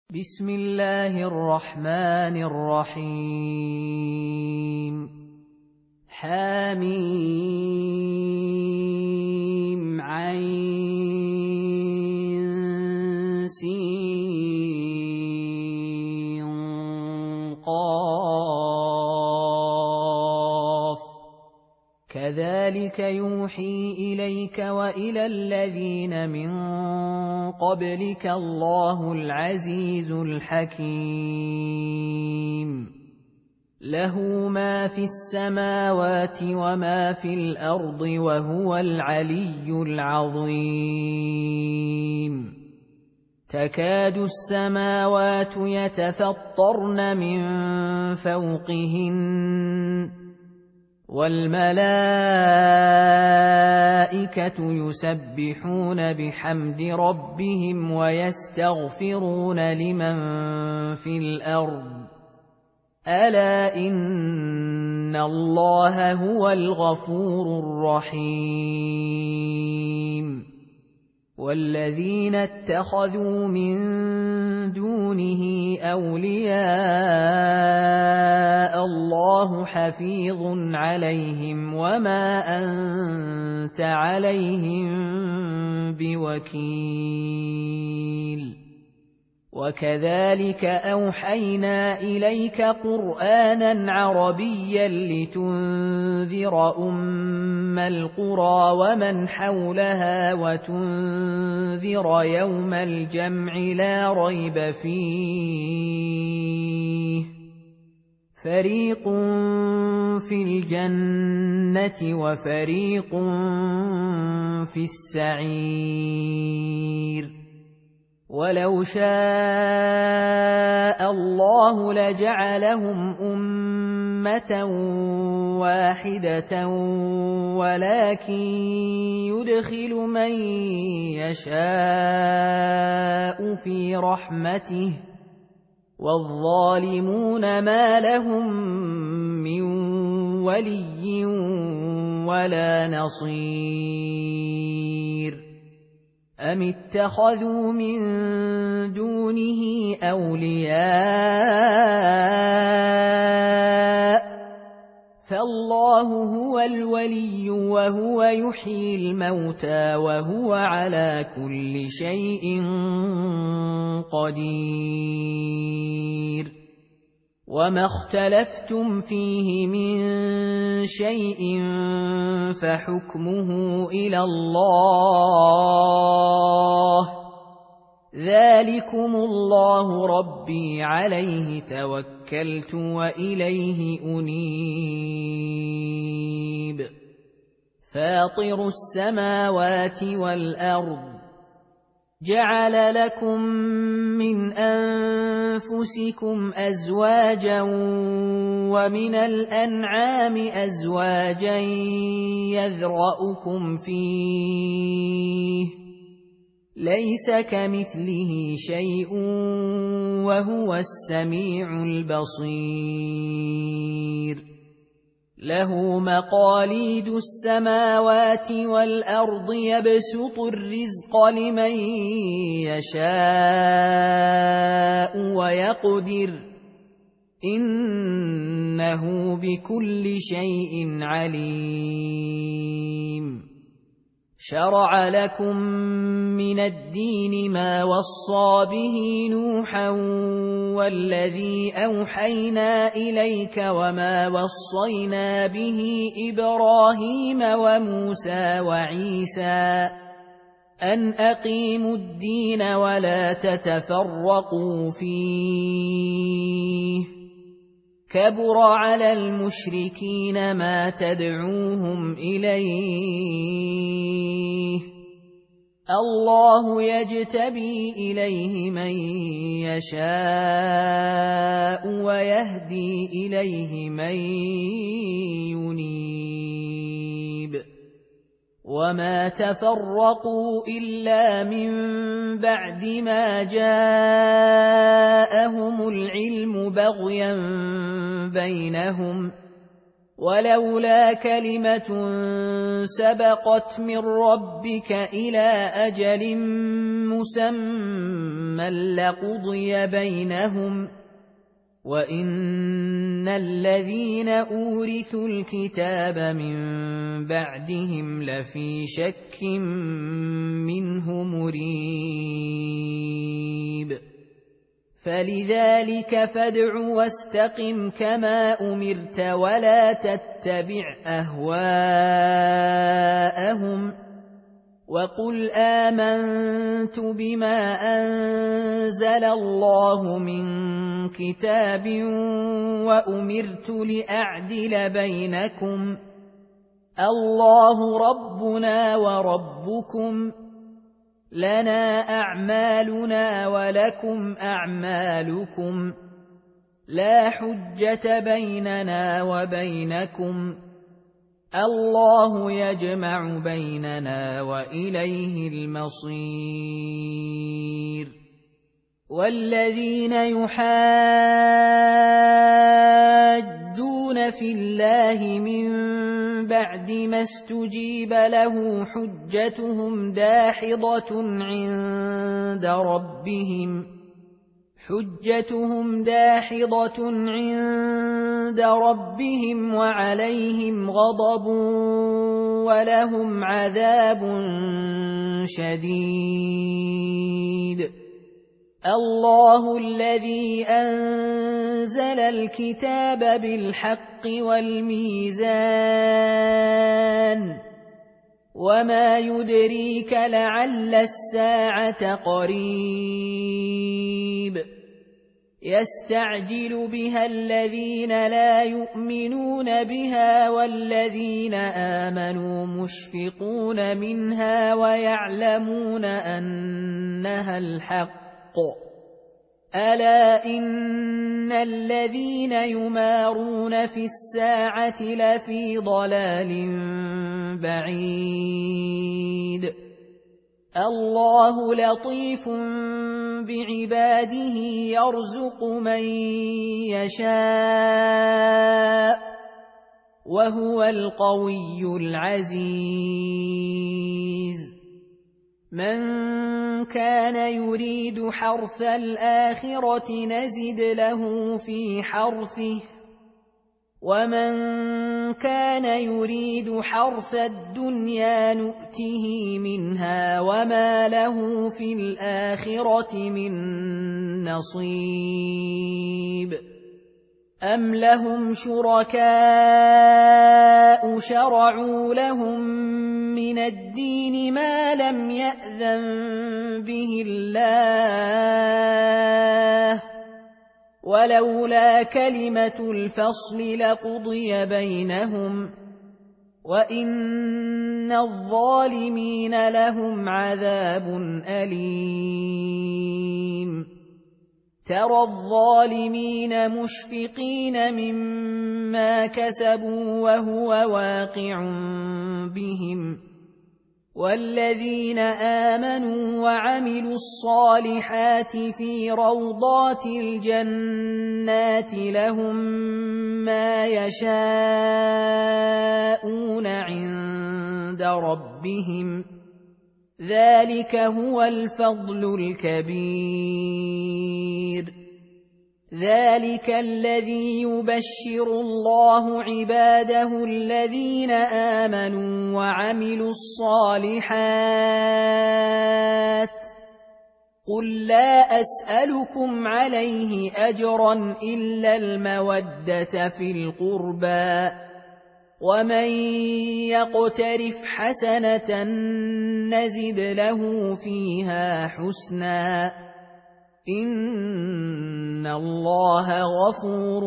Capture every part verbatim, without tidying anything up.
بسم الله الرحمن الرحيم حميم عين سين قاف كذلك يوحي إليك وإلى الذين من قبلك الله العزيز الحكيم له ما في السماوات وما في الأرض وهو العلي العظيم تكاد السماوات يتفطرن من فوقهن والملائكة يسبحون بحمد ربهم ويستغفرون لمن في الأرض ألا إن الله هو الغفور الرحيم والذين اتخذوا من دونه أولياء الله حفيظ عليهم وما أنت عليهم بوكيل وكذلك أوحينا إليك قرآناً عربياً لتنذر أم القرى ومن حولها وتنذر يوم الجمع لا ريب فيه فريق في الجنة وفريق في السعير ولو شاء الله لجعلهم أمة واحدة ولكن يدخل من يشاء في رحمته والظالمون ما لهم من ولي ولا نصير أم اتخذوا من دونه أولياء فالله هو الولي وهو يحيي الموتى وهو على كل شيء قدير وما اختلفتم فيه من شيء فحكمه إلى الله ذلكم الله ربي عليه توكلت وإليه أنيب فاطر السماوات والأرض جعل لكم من أنفسكم أزواجا ومن الأنعام أزواجا يذرأكم فيه ليس كمثله شيء وهو السميع البصير له مقاليد السماوات والأرض يبسط الرزق لمن يشاء ويقدر إنه بكل شيء عليم شرع لكم من الدين ما وصى به نوحا والذي أوحينا إليك وما وصينا به إبراهيم وموسى وعيسى أن أقيموا الدين ولا تتفرقوا فيه كبر على المشركين ما تدعوهم إليه الله يجتبي إليه من يشاء ويهدي إليه من ينيب وما تفرقوا إلا من بعد ما جاءهم العلم بغيا بينهم ولولا كلمة سبقت من ربك إلى أجل مسمى لقضي بينهم وإن الذين أورثوا الكتاب من بعدهم لفي شك منه مريب فلذلك فادع واستقم كما أمرت ولا تتبع أهواءهم وقل آمنت بما أنزل الله من كتاب وأمرت لأعدل بينكم الله ربنا وربكم لنا أعمالنا ولكم أعمالكم لا حجة بيننا وبينكم الله يجمع بيننا وإليه المصير والذين يحاجون في الله من بعد ما استجيب له حجتهم داحضة عند ربهم حجتهم داحضة عند ربهم وعليهم غضب ولهم عذاب شديد الله الذي أنزل الكتاب بالحق والميزان وما يدريك لعل الساعة قريب يستعجل بها الذين لا يؤمنون بها والذين آمنوا مشفقون منها ويعلمون أنها الحق ألا إن الذين يمارون في الساعة لفي ضلال بعيد الله لطيف بعباده يرزق من يشاء وهو القوي العزيز من كان يريد حرث الآخرة نزد له في حرثه ومن كان يريد حرث الدنيا نؤته منها وما له في الآخرة من نصيب أم لهم شركاء شرعوا لهم من الدين ما لم يأذن به الله ولولا كلمة الفصل لقضي بينهم وإن الظالمين لهم عذاب أليم ترى الظالمين مشفقين مما كسبوا وهو واقع بهم والذين آمنوا وعملوا الصالحات في روضات الجنات لهم ما يشاءون عند ربهم ذلك هو الفضل الكبير ذلك الذي يبشر الله عباده الذين آمنوا وعملوا الصالحات قل لا أسألكم عليه أجرا إلا المودة في القربى ومن يقترف حسنة نزد له فيها حسنا إن الله غفور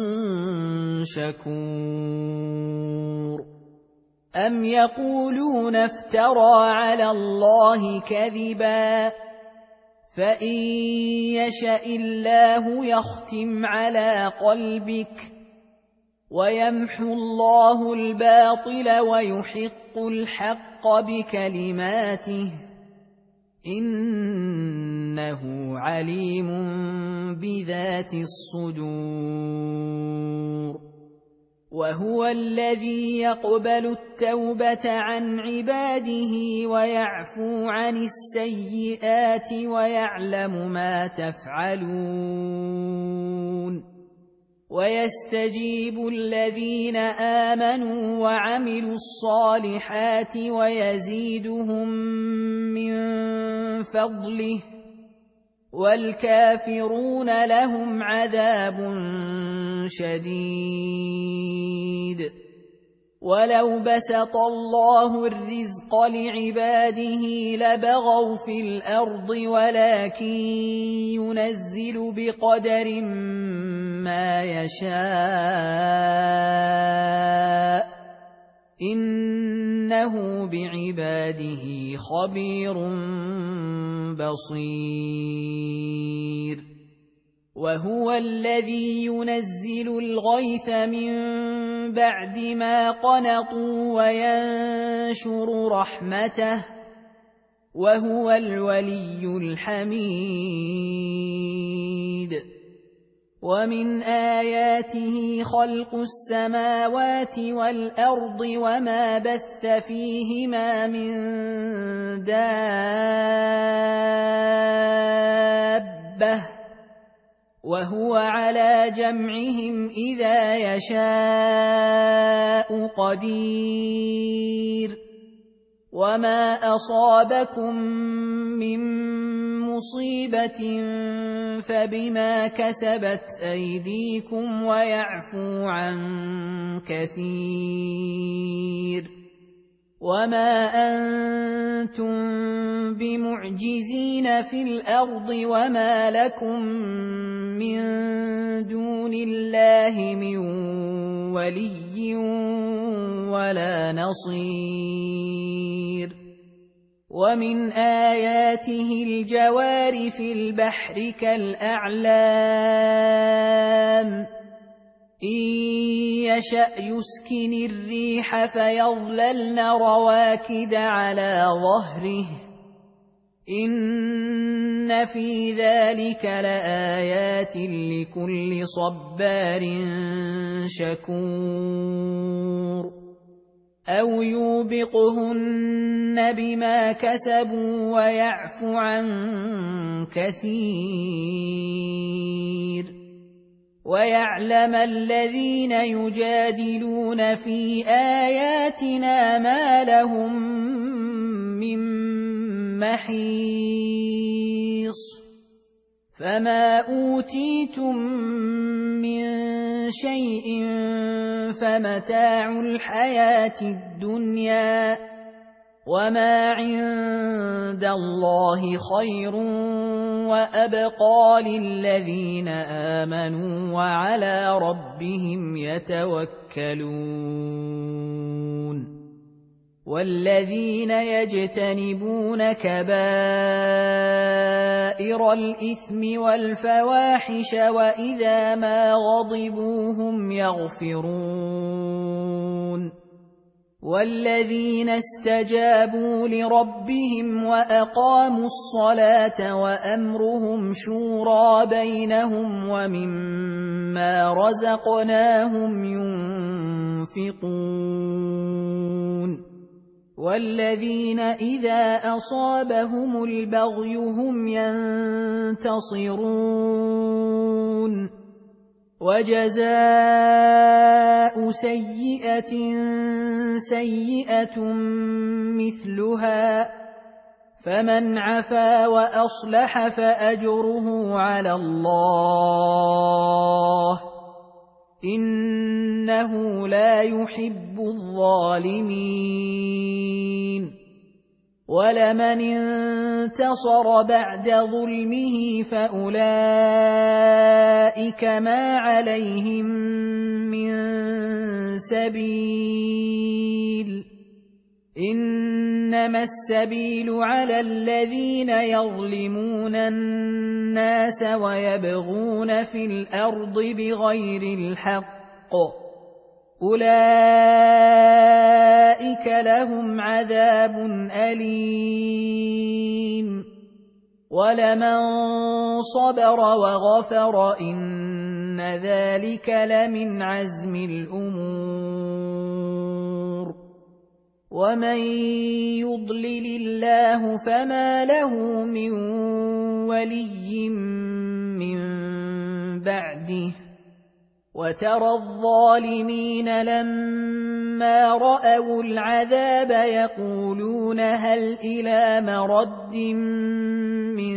شكور أم يقولون افترى على الله كذبا فإن يشأ الله يختم على قلبك ويمحو الله الباطل ويحق الحق بكلماته إنه عليم بذات الصدور وهو الذي يقبل التوبة عن عباده ويعفو عن السيئات ويعلم ما تفعلون ويستجيب الذين آمنوا وعملوا الصالحات ويزيدهم من فضله والكافرون لهم عذاب شديد ولو بسط الله الرزق لعباده لبغوا في الأرض ولكن ينزل بقدر ما يشاء إنه بعباده خبير بصير وهو الذي ينزل الغيث من بعد ما قنطوا وينشر رحمته وهو الولي الحميد ومن آياته خلق السماوات والأرض وما بث فيهما من دابة وهو على جمعهم إذا يشاء قدير وما أصابكم من مصيبة فبما كسبت أيديكم ويعفو عن كثير وما أنتم بمعجزين في الأرض وما لكم من دون الله من ولي ولا نصير ومن آياته الجوار في البحر كالأعلام إن يشأ يسكن الريح فيظللن رواكد على ظهره إن في ذلك لآيات لكل صبار شكور أو يوبقهن بما كسبوا ويعفو عن كثير ويعلم الذين يجادلون في آياتنا ما لهم من محيص فما أوتيتم من شيء فمتاع الحياة الدنيا وما عند الله خير وأبقى للذين آمنوا وعلى ربهم يتوكلون والذين يجتنبون كبائر الإثم والفواحش وإذا ما غضبوا هم يغفرون والذين استجابوا لربهم وأقاموا الصلاة وأمرهم شورى بينهم ومما رزقناهم ينفقون والذين إذا أصابهم البغي هم ينتصرون وجزاء سيئة سيئة مثلها فمن عفا وأصلح فأجره على الله إنه لا يحب الظالمين ولمن انتصر بعد ظلمه فأولئك ما عليهم من سبيل إنما السبيل على الذين يظلمون الناس ويبغون في الأرض بغير الحق أولئك لهم عذاب أليم وَلَمَن صَبَرَ وَغَفَرَ إِنَّ ذَلِكَ لَمِنْ عَزْمِ الْأُمُورِ وَمَن يُضْلِلِ اللَّهُ فَمَا لَهُ مِن وَلِيٍّ مِّن بَعْدِهِ وَتَرَى الظَّالِمِينَ لَمَّا رَأَوُا الْعَذَابَ يَقُولُونَ هَلْ إِلَىٰ مَرَدٍّ مِّن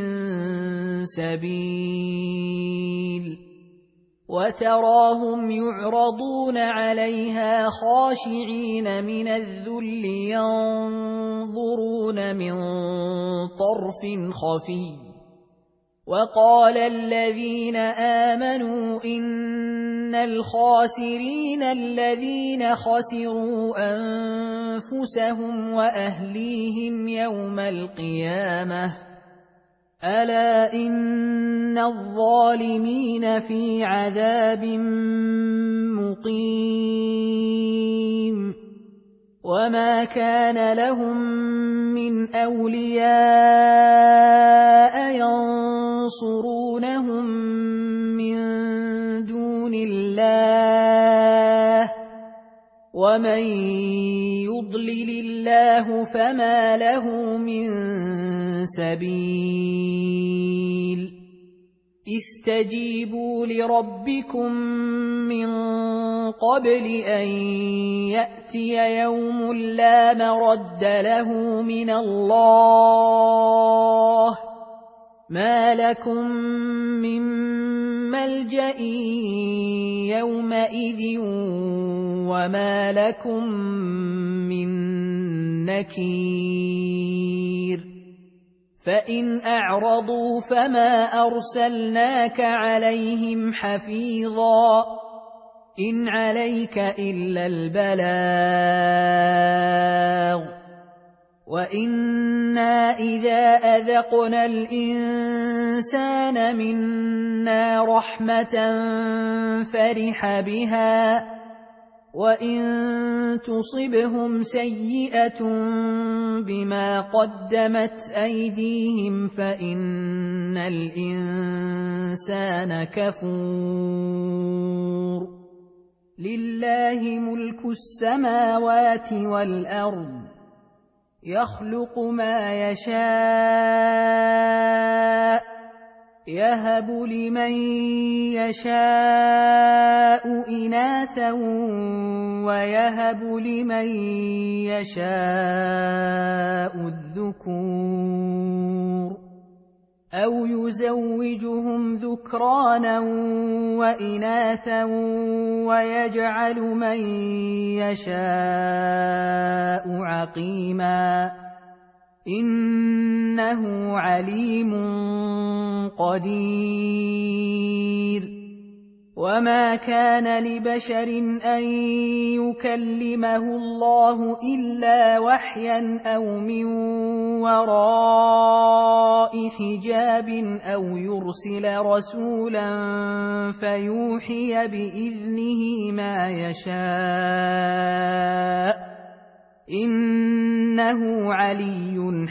سَبِيلٍ وَتَرَاهُمْ يُعْرَضُونَ عَلَيْهَا خَاشِعِينَ مِنَ الذُّلِّ يَنظُرُونَ مِن طَرْفٍ خَفِيٍّ وَقَالَ الَّذِينَ آمَنُوا إِنَّ الْخَاسِرِينَ الَّذِينَ خَسِرُوا أَنفُسَهُمْ وَأَهْلِيهِمْ يَوْمَ الْقِيَامَةِ أَلَا إِنَّ الظَّالِمِينَ فِي عَذَابٍ مُّقِيمٍ وَمَا كَانَ لَهُم مِّنْ أَوْلِيَاءَ يَنصُرُونَهُم مِّن دُونِ اللَّهِ وَمَن يُضْلِلِ اللَّهُ فَمَا لَهُ مِن سَبِيلٍ اسْتَجِيبُوا لِرَبِّكُم مِّن قَبْلِ أَن يَأْتِيَ يَوْمٌ لَّا مَرَدَّ لَهُ مِنَ اللَّهِ مَا لَكُم مِّن مَّلْجَإٍ يَوْمَئِذٍ وَمَا لَكُم مِّن نَّكِيرٍ فَإِنْ أَعْرَضُوا فَمَا أَرْسَلْنَاكَ عَلَيْهِمْ حَفِيظًا إِنْ عَلَيْكَ إِلَّا الْبَلَاغُ وَإِنَّا إِذَا أَذَقْنَا الْإِنسَانَ مِنَّا رَحْمَةً فَرِحَ بِهَا وَإِن تُصِبْهُمْ سَيِّئَةٌ بِمَا قَدَّمَتْ أَيْدِيهِمْ فَإِنَّ الْإِنسَانَ كَفُورٌ لِلَّهِ مُلْكُ السَّمَاوَاتِ وَالْأَرْضِ يَخْلُقُ مَا يَشَاءُ يَهَبُ لِمَن يَشَاءُ إِنَاثًا وَيَهَبُ لِمَن يَشَاءُ الذُّكُورَ أَوْ يُزَوِّجُهُمْ ذُكْرَانًا وَإِنَاثًا وَيَجْعَلُ مَن يَشَاءُ عَقِيمًا إِنَّهُ عَلِيمٌ قَدِيرٌ وَمَا كَانَ لِبَشَرٍ أَن يُكَلِّمَهُ اللَّهُ إِلَّا وَحْيًا أَوْ مِن وَرَاءِ حِجَابٍ أَوْ يُرْسِلَ رَسُولًا فَيُوحِيَ بِإِذْنِهِ مَا يَشَاءُ إِنَّهُ عَلِيٌّ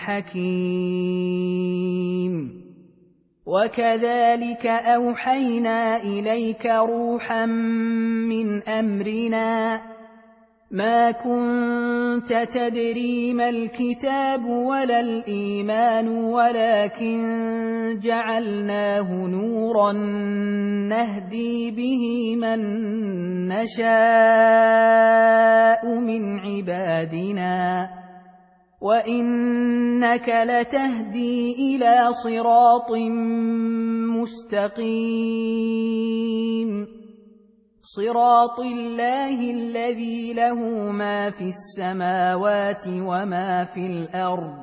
حَكِيمٌ وَكَذَلِكَ أَوْحَيْنَا إِلَيْكَ رُوحًا مِّنْ أَمْرِنَا مَا كُنتَ تَدْرِي مَا الْكِتَابُ وَلَا الْإِيمَانُ وَلَكِن جَعَلْنَاهُ نُورًا نَّهْدِي بِهِ مَن نَّشَاءُ مِنْ عِبَادِنَا وَإِنَّكَ لَتَهْدِي إِلَىٰ صِرَاطٍ مُّسْتَقِيمٍ صِرَاطِ اللَّهِ الَّذِي لَهُ مَا فِي السَّمَاوَاتِ وَمَا فِي الْأَرْضِ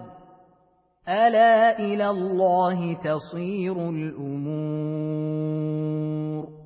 أَلَا إِلَى اللَّهِ تَصِيرُ الْأُمُورُ